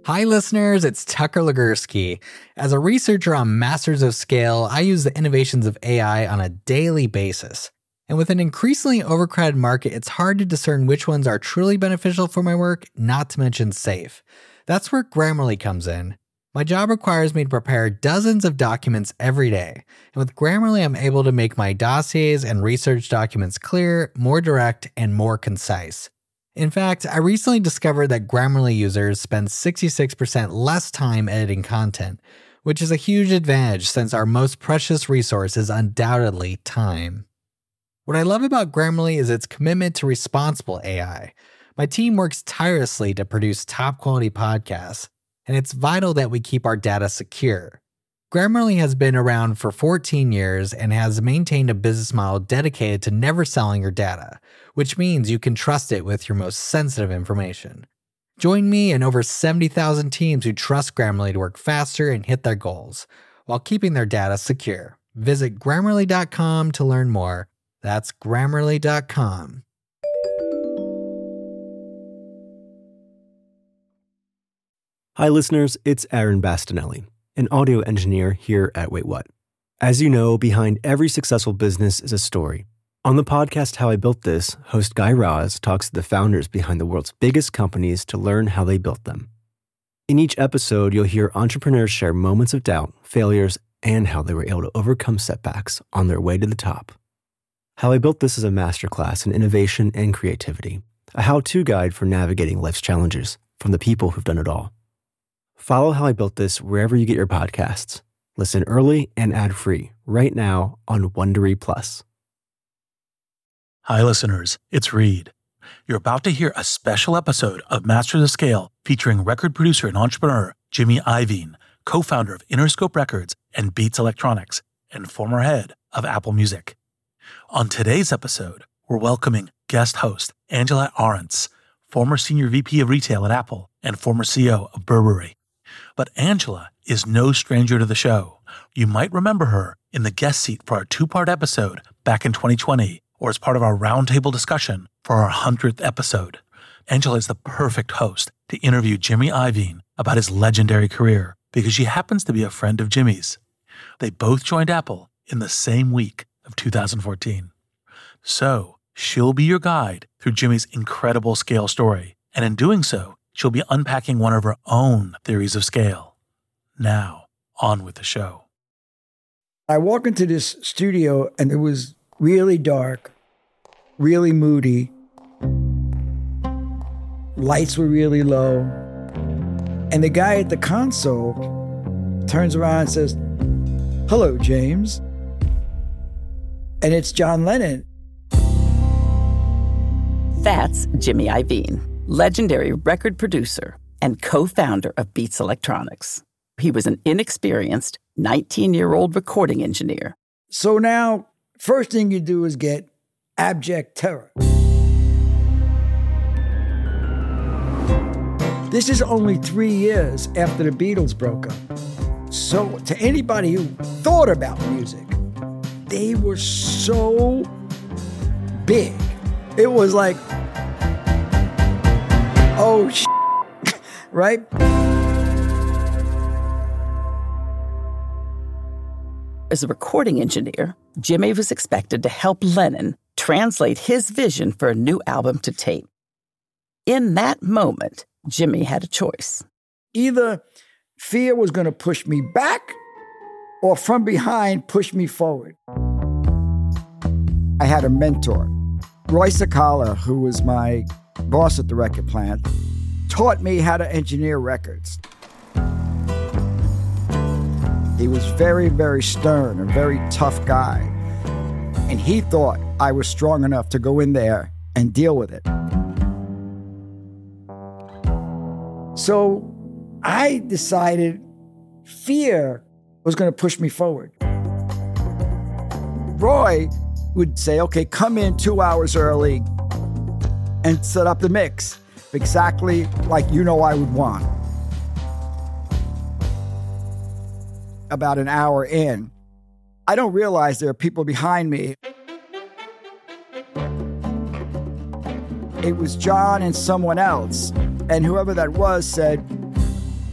Hi listeners, it's Tucker Legursky. As a researcher on Masters of Scale, I use the innovations of AI on a daily basis. And with an increasingly overcrowded market, it's hard to discern which ones are truly beneficial for my work, not to mention safe. That's where Grammarly comes in. My job requires me to prepare dozens of documents every day. And with Grammarly, I'm able to make my dossiers and research documents clear, more direct, and more concise. In fact, I recently discovered that Grammarly users spend 66% less time editing content, which is a huge advantage since our most precious resource is undoubtedly time. What I love about Grammarly is its commitment to responsible AI. My team works tirelessly to produce top-quality podcasts, and it's vital that we keep our data secure. Grammarly has been around for 14 years and has maintained a business model dedicated to never selling your data, which means you can trust it with your most sensitive information. Join me and over 70,000 teams who trust Grammarly to work faster and hit their goals, while keeping their data secure. Visit Grammarly.com to learn more. That's Grammarly.com. Hi listeners, it's Aaron Bastinelli, an audio engineer here at Wait What. As you know, behind every successful business is a story. On the podcast How I Built This, host Guy Raz talks to the founders behind the world's biggest companies to learn how they built them. In each episode, you'll hear entrepreneurs share moments of doubt, failures, and how they were able to overcome setbacks on their way to the top. How I Built This is a masterclass in innovation and creativity, a how-to guide for navigating life's challenges from the people who've done it all. Follow How I Built This wherever you get your podcasts. Listen early and ad-free right now on Wondery Plus. Hi listeners, it's Reed. You're about to hear a special episode of Masters of Scale featuring record producer and entrepreneur Jimmy Iovine, co-founder of Interscope Records and Beats Electronics, and former head of Apple Music. On today's episode, we're welcoming guest host Angela Arendts, former senior VP of retail at Apple and former CEO of Burberry. But Angela is no stranger to the show. You might remember her in the guest seat for our two-part episode back in 2020, or as part of our roundtable discussion for our 100th episode. Angela is the perfect host to interview Jimmy Iovine about his legendary career because she happens to be a friend of Jimmy's. They both joined Apple in the same week of 2014. So she'll be your guide through Jimmy's incredible scale story, and in doing so, she'll be unpacking one of her own theories of scale. Now, on with the show. I walk into this studio and it was really dark, really moody. Lights were really low. And the guy at the console turns around and says, "Hello, James." And it's John Lennon. That's Jimmy Iovine, legendary record producer and co-founder of Beats Electronics. He was an inexperienced 19-year-old recording engineer. So now, first thing you do is get abject terror. This is only 3 years after the Beatles broke up. So to anybody who thought about music, they were so big. It was like, oh, right? As a recording engineer, Jimmy was expected to help Lennon translate his vision for a new album to tape. In that moment, Jimmy had a choice. Either fear was going to push me back or from behind push me forward. I had a mentor, Roy Cicala, who was my boss at the record plant, taught me how to engineer records. He was very, very stern, a very tough guy. And he thought I was strong enough to go in there and deal with it. So I decided fear was going to push me forward. Roy would say, okay, come in 2 hours early and set up the mix exactly like I would want. About an hour in, I don't realize there are people behind me. It was John and someone else. And whoever that was said,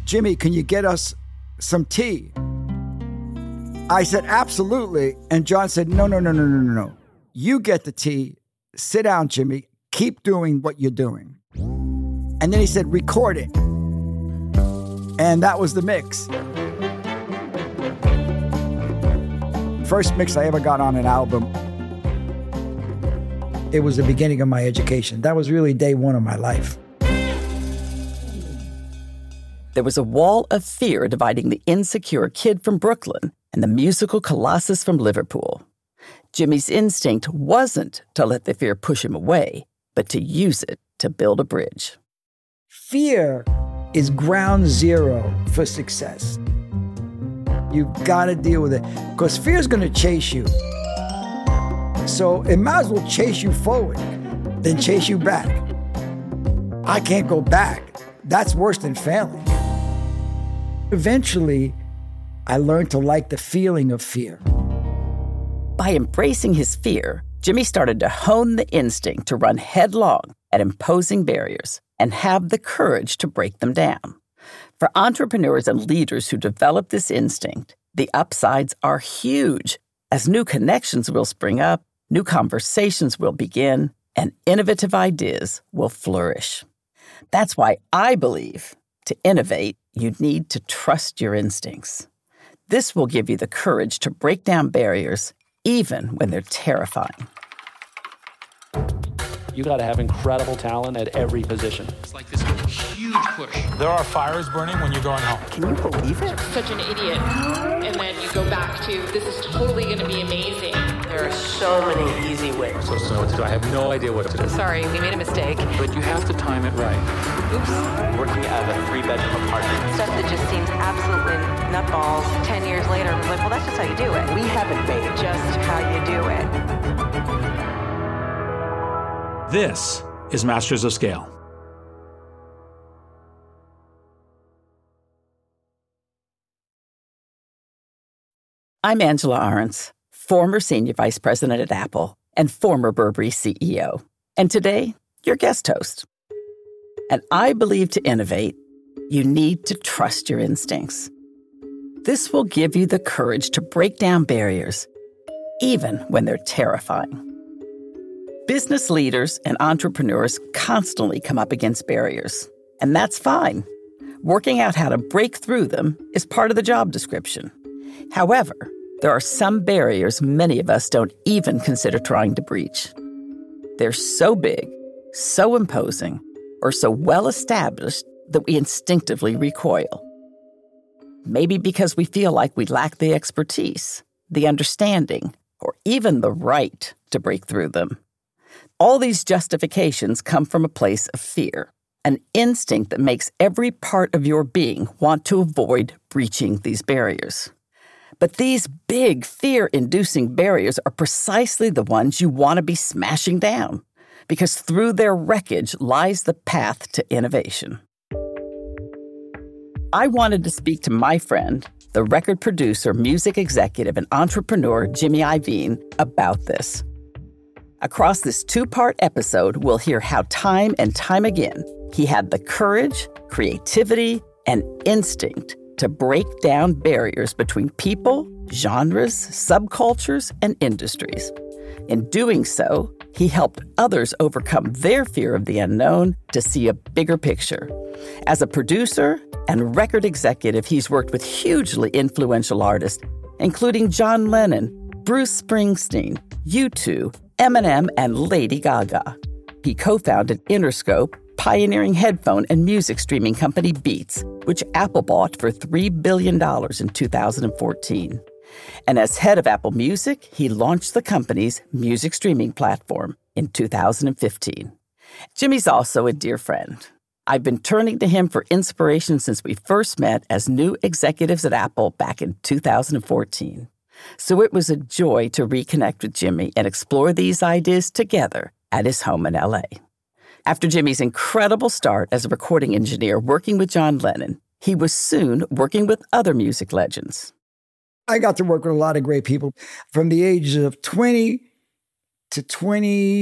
Jimmy, can you get us some tea? I said, absolutely. And John said, no. You get the tea. Sit down, Jimmy. Keep doing what you're doing. And then he said, record it. And that was the mix. First mix I ever got on an album. It was the beginning of my education. That was really day one of my life. There was a wall of fear dividing the insecure kid from Brooklyn and the musical colossus from Liverpool. Jimmy's instinct wasn't to let the fear push him away, but to use it to build a bridge. Fear is ground zero for success. You've got to deal with it because fear is going to chase you. So it might as well chase you forward than chase you back. I can't go back. That's worse than failing. Eventually, I learned to like the feeling of fear. By embracing his fear, Jimmy started to hone the instinct to run headlong at imposing barriers and have the courage to break them down. For entrepreneurs and leaders who develop this instinct, the upsides are huge, as new connections will spring up, new conversations will begin, and innovative ideas will flourish. That's why I believe to innovate, you need to trust your instincts. This will give you the courage to break down barriers, even when they're terrifying. You got to have incredible talent at every position. It's like this huge push. There are fires burning when you're going home. Can you believe it? Such an idiot. And then you go back to, this is totally going to be amazing. There are so many easy ways. I'm supposed to know what to do. I have no idea what to do. Sorry, we made a mistake. But you have to time it right. Oops. Working out of a 3-bedroom apartment. Stuff that just seems absolutely nutballs. 10 years later, I'm like, well, that's just how you do it. We haven't made it. Just how you do it. This is Masters of Scale. I'm Angela Ahrendts, former Senior Vice President at Apple and former Burberry CEO. And today, your guest host. And I believe to innovate, you need to trust your instincts. This will give you the courage to break down barriers, even when they're terrifying. Business leaders and entrepreneurs constantly come up against barriers, and that's fine. Working out how to break through them is part of the job description. However, there are some barriers many of us don't even consider trying to breach. They're so big, so imposing, or so well established that we instinctively recoil. Maybe because we feel like we lack the expertise, the understanding, or even the right to break through them. All these justifications come from a place of fear, an instinct that makes every part of your being want to avoid breaching these barriers. But these big, fear-inducing barriers are precisely the ones you want to be smashing down, because through their wreckage lies the path to innovation. I wanted to speak to my friend, the record producer, music executive, and entrepreneur Jimmy Iovine about this. Across this 2-part episode, we'll hear how time and time again he had the courage, creativity, and instinct to break down barriers between people, genres, subcultures, and industries. In doing so, he helped others overcome their fear of the unknown to see a bigger picture. As a producer and record executive, he's worked with hugely influential artists, including John Lennon, Bruce Springsteen, U2, Eminem, and Lady Gaga. He co-founded Interscope, pioneering headphone and music streaming company Beats, which Apple bought for $3 billion in 2014. And as head of Apple Music, he launched the company's music streaming platform in 2015. Jimmy's also a dear friend. I've been turning to him for inspiration since we first met as new executives at Apple back in 2014. So it was a joy to reconnect with Jimmy and explore these ideas together at his home in LA. After Jimmy's incredible start as a recording engineer working with John Lennon, he was soon working with other music legends. I got to work with a lot of great people from the ages of 20 to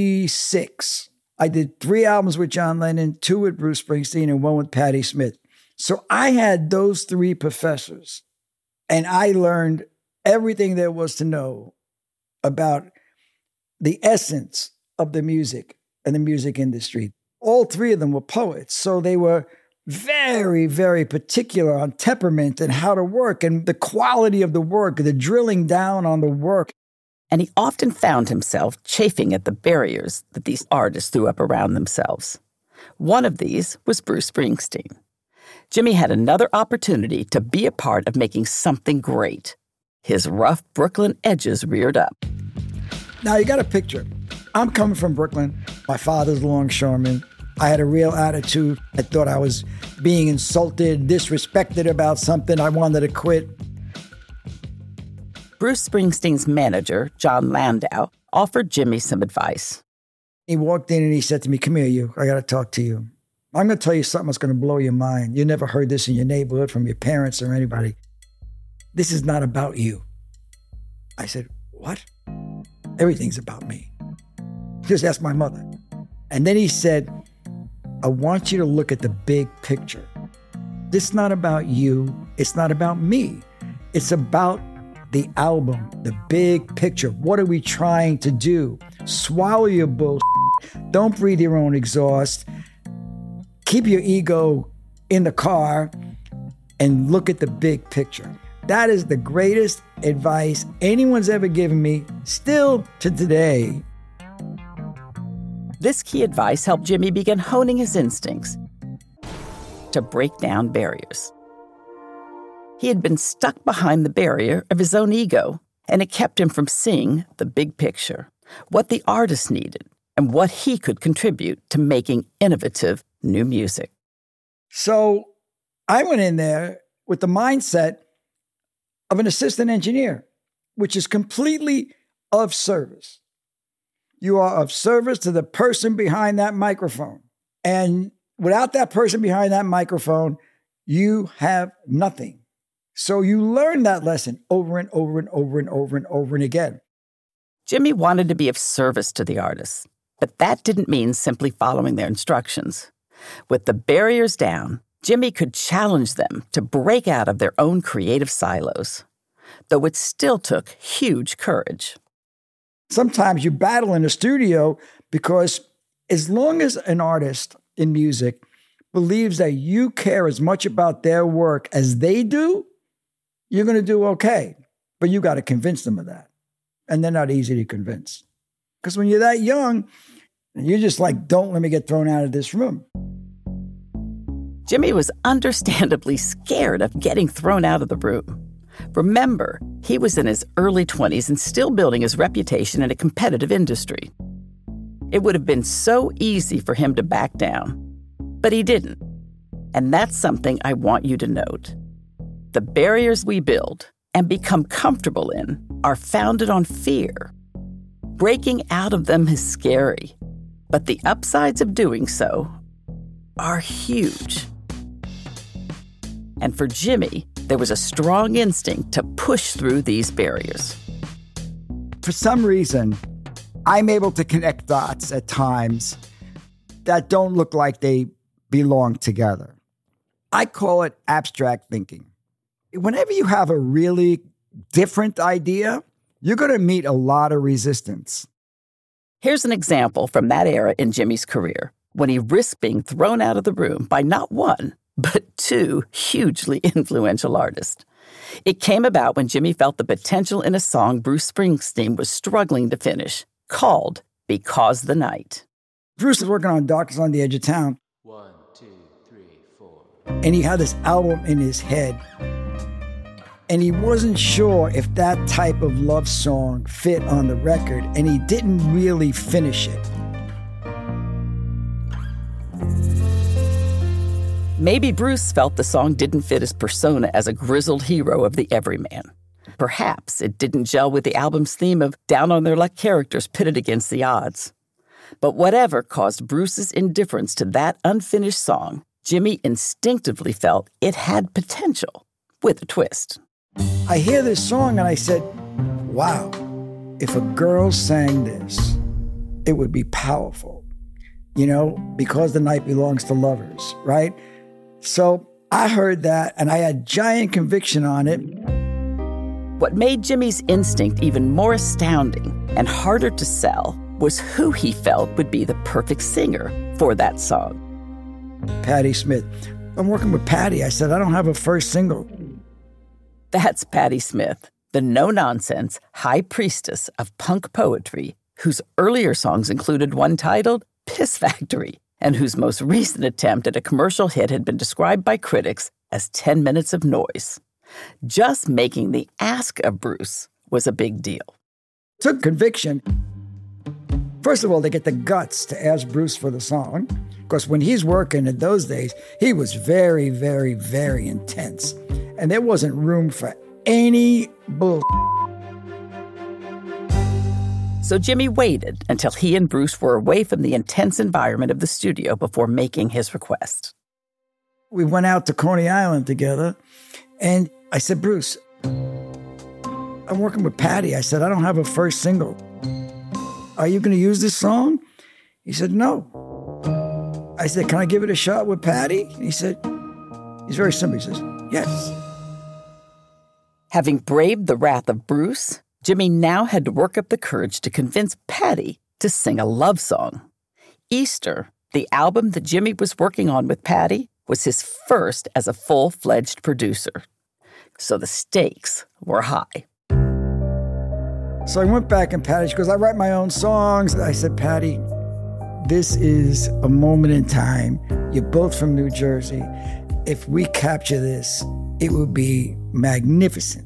26. I did 3 albums with John Lennon, 2 with Bruce Springsteen, and 1 with Patti Smith. So I had those 3 professors, and I learned everything there was to know about the essence of the music and the music industry. All 3 of them were poets, so they were very, very particular on temperament and how to work and the quality of the work, the drilling down on the work. And he often found himself chafing at the barriers that these artists threw up around themselves. One of these was Bruce Springsteen. Jimmy had another opportunity to be a part of making something great. His rough Brooklyn edges reared up. Now you got to picture, I'm coming from Brooklyn. My father's a longshoreman. I had a real attitude. I thought I was being insulted, disrespected about something. I wanted to quit. Bruce Springsteen's manager, John Landau, offered Jimmy some advice. He walked in and he said to me, "Come here, you. I got to talk to you. I'm going to tell you something that's going to blow your mind. You never heard this in your neighborhood from your parents or anybody. This is not about you." I said, "What?" "Everything's about me. Just ask my mother." And then he said, "I want you to look at the big picture. This is not about you. It's not about me. It's about the album, the big picture. What are we trying to do? Swallow your bullshit. Don't breathe your own exhaust. Keep your ego in the car and look at the big picture." That is the greatest advice anyone's ever given me, still to today. This key advice helped Jimmy begin honing his instincts to break down barriers. He had been stuck behind the barrier of his own ego, and it kept him from seeing the big picture, what the artist needed, and what he could contribute to making innovative new music. So I went in there with the mindset of an assistant engineer, which is completely of service. You are of service to the person behind that microphone. And without that person behind that microphone, you have nothing. So you learn that lesson over and over and over and over and over and again. Jimmy wanted to be of service to the artists, but that didn't mean simply following their instructions. With the barriers down, Jimmy could challenge them to break out of their own creative silos, though it still took huge courage. Sometimes you battle in a studio because as long as an artist in music believes that you care as much about their work as they do, you're going to do okay. But you got to convince them of that. And they're not easy to convince. Because when you're that young, you're just like, "Don't let me get thrown out of this room." Jimmy was understandably scared of getting thrown out of the room. Remember, he was in his early 20s and still building his reputation in a competitive industry. It would have been so easy for him to back down, but he didn't. And that's something I want you to note. The barriers we build and become comfortable in are founded on fear. Breaking out of them is scary, but the upsides of doing so are huge. And for Jimmy, there was a strong instinct to push through these barriers. For some reason, I'm able to connect dots at times that don't look like they belong together. I call it abstract thinking. Whenever you have a really different idea, you're going to meet a lot of resistance. Here's an example from that era in Jimmy's career, when he risked being thrown out of the room by not one, but 2 hugely influential artists. It came about when Jimmy felt the potential in a song Bruce Springsteen was struggling to finish, called Because the Night. Bruce was working on Darkness on the Edge of Town. 1, 2, 3, 4. And he had this album in his head. And he wasn't sure if that type of love song fit on the record, and he didn't really finish it. Maybe Bruce felt the song didn't fit his persona as a grizzled hero of the everyman. Perhaps it didn't gel with the album's theme of down-on-their-luck characters pitted against the odds. But whatever caused Bruce's indifference to that unfinished song, Jimmy instinctively felt it had potential, with a twist. I hear this song and I said, wow, if a girl sang this, it would be powerful. You know, because the night belongs to lovers, right? So I heard that, and I had giant conviction on it. What made Jimmy's instinct even more astounding and harder to sell was who he felt would be the perfect singer for that song. Patti Smith. I'm working with Patti. I said, I don't have a first single. That's Patti Smith, the no-nonsense high priestess of punk poetry, whose earlier songs included one titled Piss Factory, and whose most recent attempt at a commercial hit had been described by critics as 10 minutes of noise. Just making the ask of Bruce was a big deal. Took conviction. First of all, they get the guts to ask Bruce for the song, because when he's working in those days, he was very, very, very intense. And there wasn't room for any bull. So Jimmy waited until he and Bruce were away from the intense environment of the studio before making his request. We went out to Coney Island together, and I said, Bruce, I'm working with Patti. I said, I don't have a first single. Are you going to use this song? He said, no. I said, can I give it a shot with Patti? He said, he's very simple. He says, yes. Having braved the wrath of Bruce, Jimmy now had to work up the courage to convince Patti to sing a love song. Easter, the album that Jimmy was working on with Patti, was his first as a full-fledged producer. So the stakes were high. So I went back and Patti, she goes, I write my own songs. I said, Patti, this is a moment in time. You're both from New Jersey. If we capture this, it would be magnificent.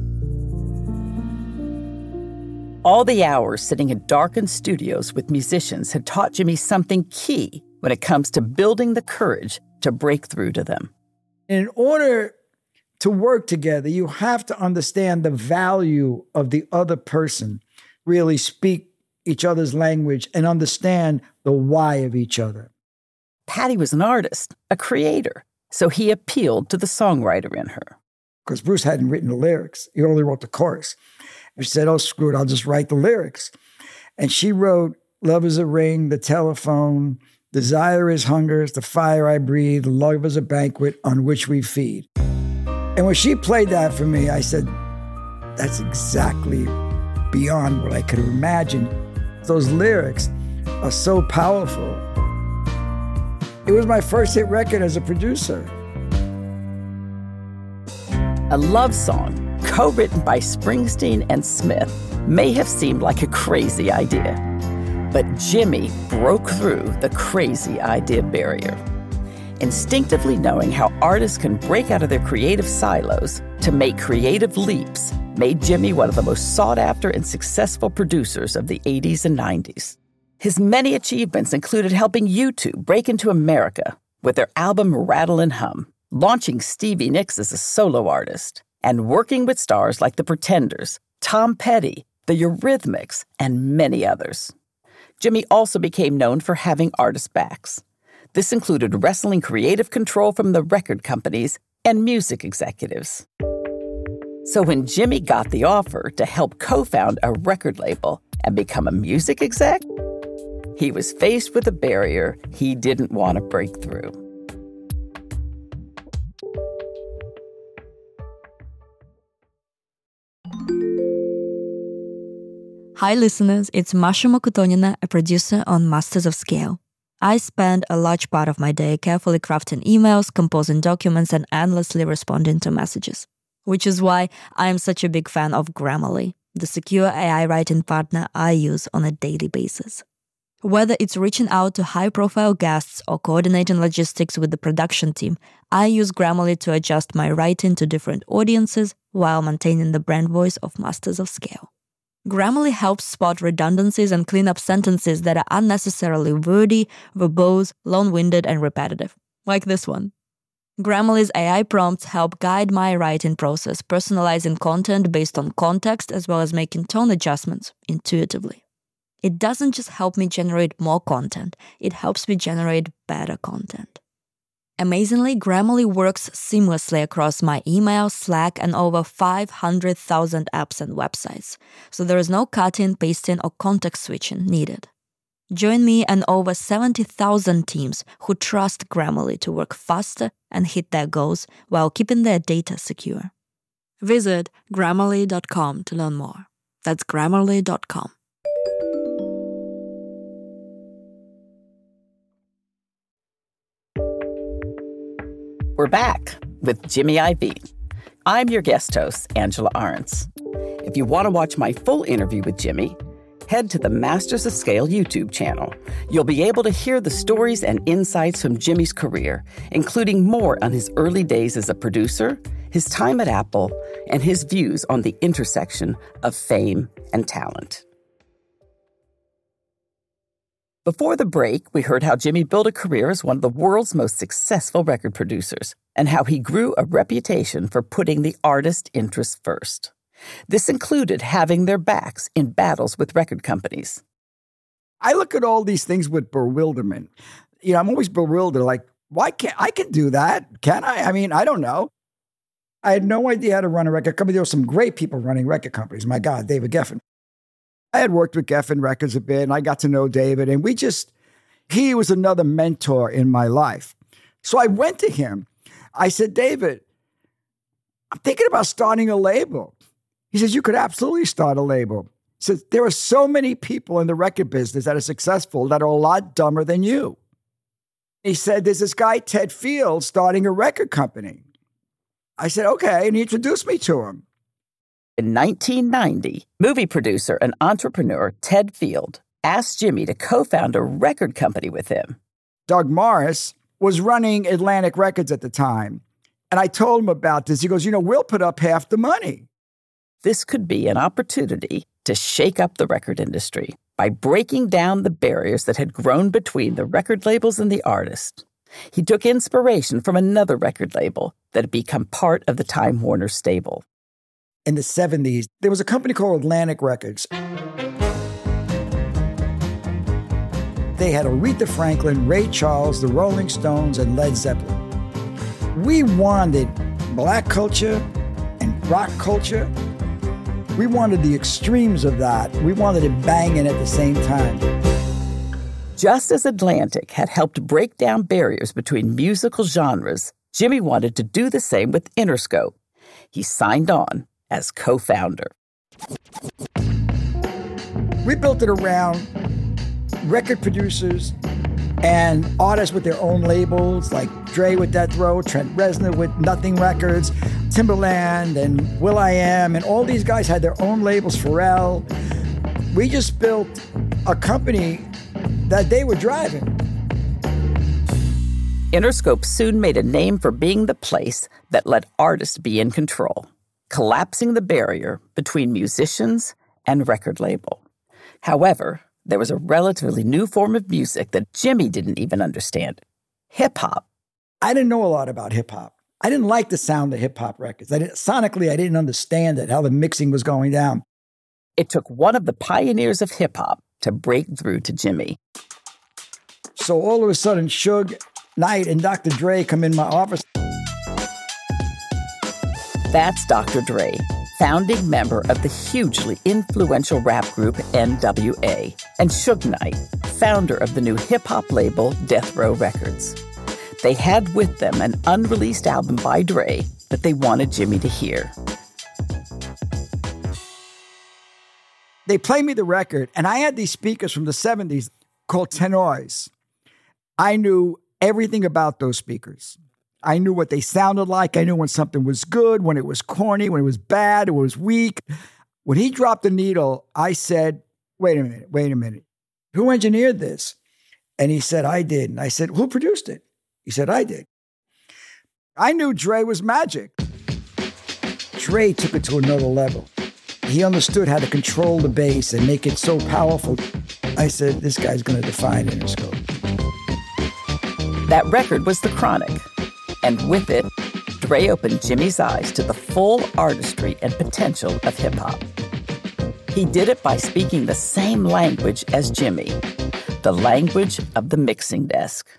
All the hours sitting in darkened studios with musicians had taught Jimmy something key when it comes to building the courage to break through to them. In order to work together, you have to understand the value of the other person, really speak each other's language, and understand the why of each other. Patti was an artist, a creator, so he appealed to the songwriter in her. Because Bruce hadn't written the lyrics. He only wrote the chorus. And she said, oh, screw it, I'll just write the lyrics. And she wrote, love is a ring, the telephone, desire is hunger, the fire I breathe, love is a banquet on which we feed. And when she played that for me, I said, that's exactly beyond what I could have imagined. Those lyrics are so powerful. It was my first hit record as a producer. A love song co-written by Springsteen and Smith may have seemed like a crazy idea, but Jimmy broke through the crazy idea barrier. Instinctively knowing how artists can break out of their creative silos to make creative leaps made Jimmy one of the most sought-after and successful producers of the 80s and 90s. His many achievements included helping U2 break into America with their album Rattle and Hum, launching Stevie Nicks as a solo artist, and working with stars like The Pretenders, Tom Petty, The Eurythmics, and many others. Jimmy also became known for having artist backs. This included wrestling creative control from the record companies and music executives. So when Jimmy got the offer to help co-found a record label and become a music exec, he was faced with a barrier he didn't want to break through. Hi listeners, it's Masha Mokutonina, a producer on Masters of Scale. I spend a large part of my day carefully crafting emails, composing documents, and endlessly responding to messages. Which is why I am such a big fan of Grammarly, the secure AI writing partner I use on a daily basis. Whether it's reaching out to high-profile guests or coordinating logistics with the production team, I use Grammarly to adjust my writing to different audiences while maintaining the brand voice of Masters of Scale. Grammarly helps spot redundancies and clean up sentences that are unnecessarily wordy, verbose, long-winded, and repetitive, like this one. Grammarly's AI prompts help guide my writing process, personalizing content based on context as well as making tone adjustments intuitively. It doesn't just help me generate more content, it helps me generate better content. Amazingly, Grammarly works seamlessly across my email, Slack, and over 500,000 apps and websites, so there is no cutting, pasting, or context switching needed. Join me and over 70,000 teams who trust Grammarly to work faster and hit their goals while keeping their data secure. Visit Grammarly.com to learn more. That's Grammarly.com. We're back with Jimmy Iovine. I'm your guest host, Angela Arntz. If you want to watch my full interview with Jimmy, head to the Masters of Scale YouTube channel. You'll be able to hear the stories and insights from Jimmy's career, including more on his early days as a producer, his time at Apple, and his views on the intersection of fame and talent. Before the break, we heard how Jimmy built a career as one of the world's most successful record producers and how he grew a reputation for putting the artist interest first. This included having their backs in battles with record companies. I look at all these things with bewilderment. I'm always bewildered, like, why can't I can do that? Can I? I mean, I don't know. I had no idea how to run a record company. There were some great people running record companies. My God, David Geffen. I had worked with Geffen Records a bit, and I got to know David, and he was another mentor in my life. So I went to him. I said, David, I'm thinking about starting a label. He says, you could absolutely start a label. He says, there are so many people in the record business that are successful that are a lot dumber than you. He said, there's this guy, Ted Field, starting a record company. I said, okay, and he introduced me to him. In 1990, movie producer and entrepreneur Ted Field asked Jimmy to co-found a record company with him. Doug Morris was running Atlantic Records at the time, and I told him about this. He goes, we'll put up half the money. This could be an opportunity to shake up the record industry by breaking down the barriers that had grown between the record labels and the artist. He took inspiration from another record label that had become part of the Time Warner stable. In the 70s, there was a company called Atlantic Records. They had Aretha Franklin, Ray Charles, the Rolling Stones, and Led Zeppelin. We wanted black culture and rock culture. We wanted the extremes of that. We wanted it banging at the same time. Just as Atlantic had helped break down barriers between musical genres, Jimmy wanted to do the same with Interscope. He signed on as co-founder. We built it around record producers and artists with their own labels, like Dre with Death Row, Trent Reznor with Nothing Records, Timbaland and Will.i.am, and all these guys had their own labels, Pharrell. We just built a company that they were driving. Interscope soon made a name for being the place that let artists be in control, collapsing the barrier between musicians and record label. However, there was a relatively new form of music that Jimmy didn't even understand: hip-hop. I didn't know a lot about hip-hop. I didn't like the sound of hip-hop records. Sonically, I didn't understand it, how the mixing was going down. It took one of the pioneers of hip-hop to break through to Jimmy. So all of a sudden, Suge Knight and Dr. Dre come in my office. That's Dr. Dre, founding member of the hugely influential rap group NWA, and Suge Knight, founder of the new hip-hop label Death Row Records. They had with them an unreleased album by Dre that they wanted Jimmy to hear. They played me the record, and I had these speakers from the 70s called Tenors. I knew everything about those speakers. I knew what they sounded like. I knew when something was good, when it was corny, when it was bad, it was weak. When he dropped the needle, I said, wait a minute. Who engineered this? And he said, I did. And I said, who produced it? He said, I did. I knew Dre was magic. Dre took it to another level. He understood how to control the bass and make it so powerful. I said, this guy's going to define Interscope. That record was The Chronic. And with it, Dre opened Jimmy's eyes to the full artistry and potential of hip-hop. He did it by speaking the same language as Jimmy, the language of the mixing desk.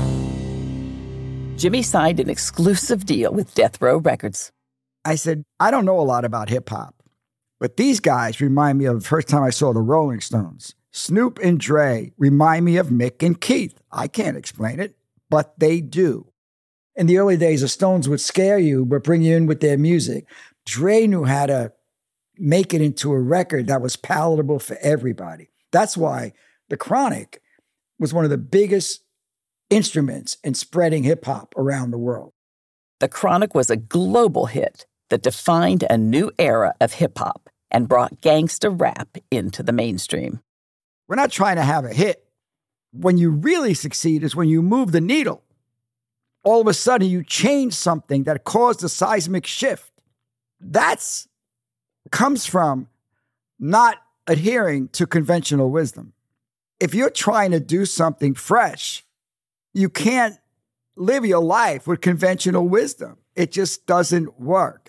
Jimmy signed an exclusive deal with Death Row Records. I said, I don't know a lot about hip-hop, but these guys remind me of the first time I saw the Rolling Stones. Snoop and Dre remind me of Mick and Keith. I can't explain it, but they do. In the early days, the Stones would scare you, but bring you in with their music. Dre knew how to make it into a record that was palatable for everybody. That's why The Chronic was one of the biggest instruments in spreading hip-hop around the world. The Chronic was a global hit that defined a new era of hip-hop and brought gangsta rap into the mainstream. We're not trying to have a hit. When you really succeed is when you move the needle. All of a sudden, you change something that caused a seismic shift. That's comes from not adhering to conventional wisdom. If you're trying to do something fresh, you can't live your life with conventional wisdom. It just doesn't work.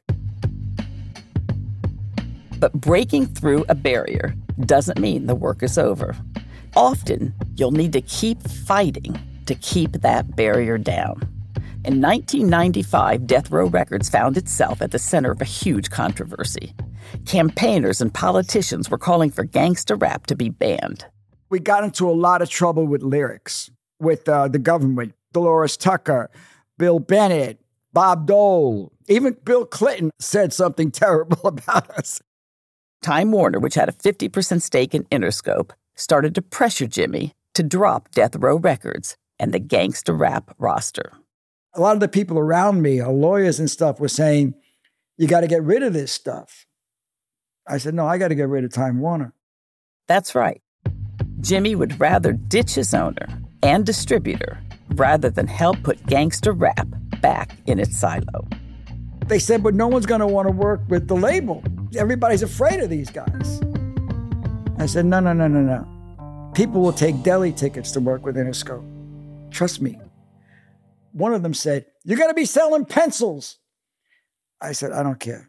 But breaking through a barrier doesn't mean the work is over. Often, you'll need to keep fighting to keep that barrier down. In 1995, Death Row Records found itself at the center of a huge controversy. Campaigners and politicians were calling for gangsta rap to be banned. We got into a lot of trouble with lyrics, with the government, Dolores Tucker, Bill Bennett, Bob Dole. Even Bill Clinton said something terrible about us. Time Warner, which had a 50% stake in Interscope, started to pressure Jimmy to drop Death Row Records and the gangsta rap roster. A lot of the people around me, our lawyers and stuff, were saying, you got to get rid of this stuff. I said, no, I got to get rid of Time Warner. That's right. Jimmy would rather ditch his owner and distributor rather than help put gangsta rap back in its silo. They said, but no one's going to want to work with the label. Everybody's afraid of these guys. I said, no. People will take deli tickets to work with Interscope. Trust me. One of them said, you're going to be selling pencils. I said, I don't care.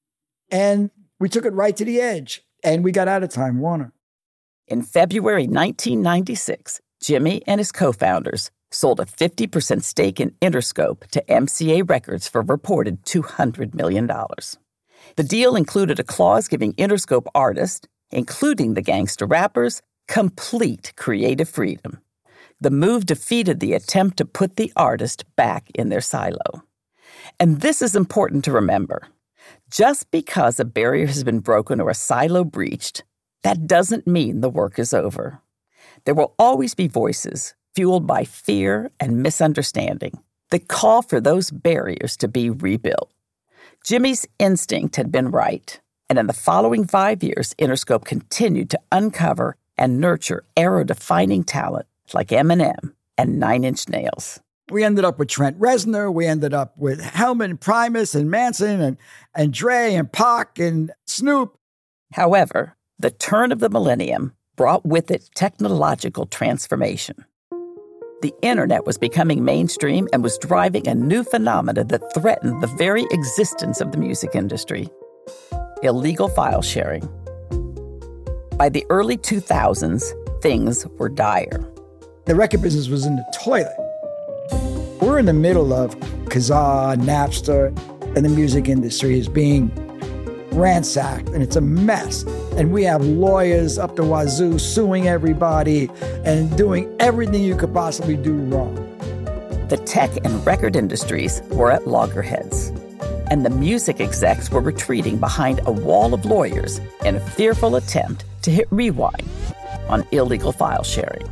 And we took it right to the edge, and we got out of Time Warner. In February 1996, Jimmy and his co-founders sold a 50% stake in Interscope to MCA Records for a reported $200 million. The deal included a clause giving Interscope artists, including the gangster rappers, complete creative freedom. The move defeated the attempt to put the artist back in their silo. And this is important to remember. Just because a barrier has been broken or a silo breached, that doesn't mean the work is over. There will always be voices fueled by fear and misunderstanding that call for those barriers to be rebuilt. Jimmy's instinct had been right, and in the following 5 years, Interscope continued to uncover and nurture era-defining talent like Eminem and Nine Inch Nails. We ended up with Trent Reznor. We ended up with Hellman, Primus, and Manson, and Dre, and Pac, and Snoop. However, the turn of the millennium brought with it technological transformation. The internet was becoming mainstream and was driving a new phenomenon that threatened the very existence of the music industry: illegal file sharing. By the early 2000s, things were dire. The record business was in the toilet. We're in the middle of Kazaa, Napster, and the music industry is being ransacked, and it's a mess. And we have lawyers up the wazoo suing everybody and doing everything you could possibly do wrong. The tech and record industries were at loggerheads, and the music execs were retreating behind a wall of lawyers in a fearful attempt to hit rewind on illegal file sharing.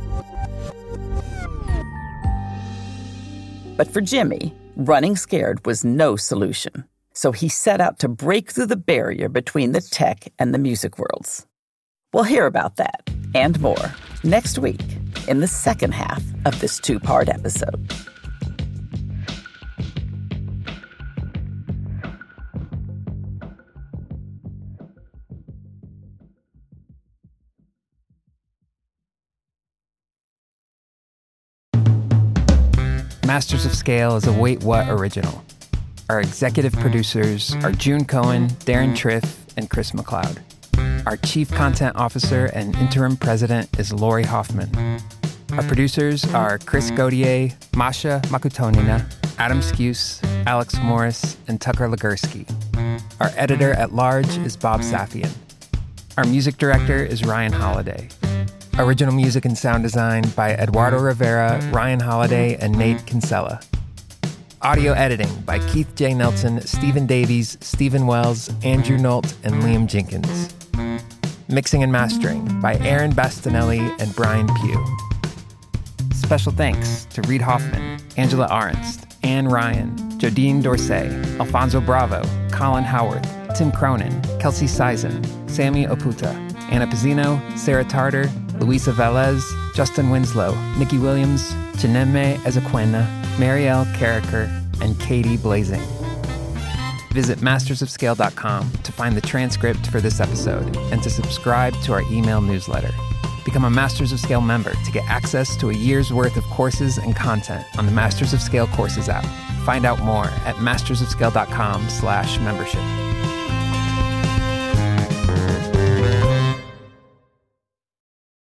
But for Jimmy, running scared was no solution. So he set out to break through the barrier between the tech and the music worlds. We'll hear about that and more next week in the second half of this two-part episode. Masters of Scale is a Wait What original. Our executive producers are June Cohen, Darren Triff, and Chris McLeod. Our chief content officer and interim president is Lori Hoffman. Our producers are Chris Gaudier, Masha Makutonina, Adam Skuse, Alex Morris, and Tucker Legursky. Our editor at large is Bob Safian. Our music director is Ryan Holiday. Original music and sound design by Eduardo Rivera, Ryan Holiday, and Nate Kinsella. Audio editing by Keith J. Nelson, Stephen Davies, Stephen Wells, Andrew Nolt, and Liam Jenkins. Mixing and mastering by Aaron Bastinelli and Brian Pugh. Special thanks to Reid Hoffman, Angela Arenst, Anne Ryan, Jodine Dorsey, Alfonso Bravo, Colin Howarth, Tim Cronin, Kelsey Sison, Sammy Oputa, Anna Pizzino, Sarah Tarter, Luisa Velez, Justin Winslow, Nikki Williams, Chineme Ezequena, Marielle Carricker, and Katie Blazing. Visit mastersofscale.com to find the transcript for this episode and to subscribe to our email newsletter. Become a Masters of Scale member to get access to a year's worth of courses and content on the Masters of Scale Courses app. Find out more at mastersofscale.com/membership.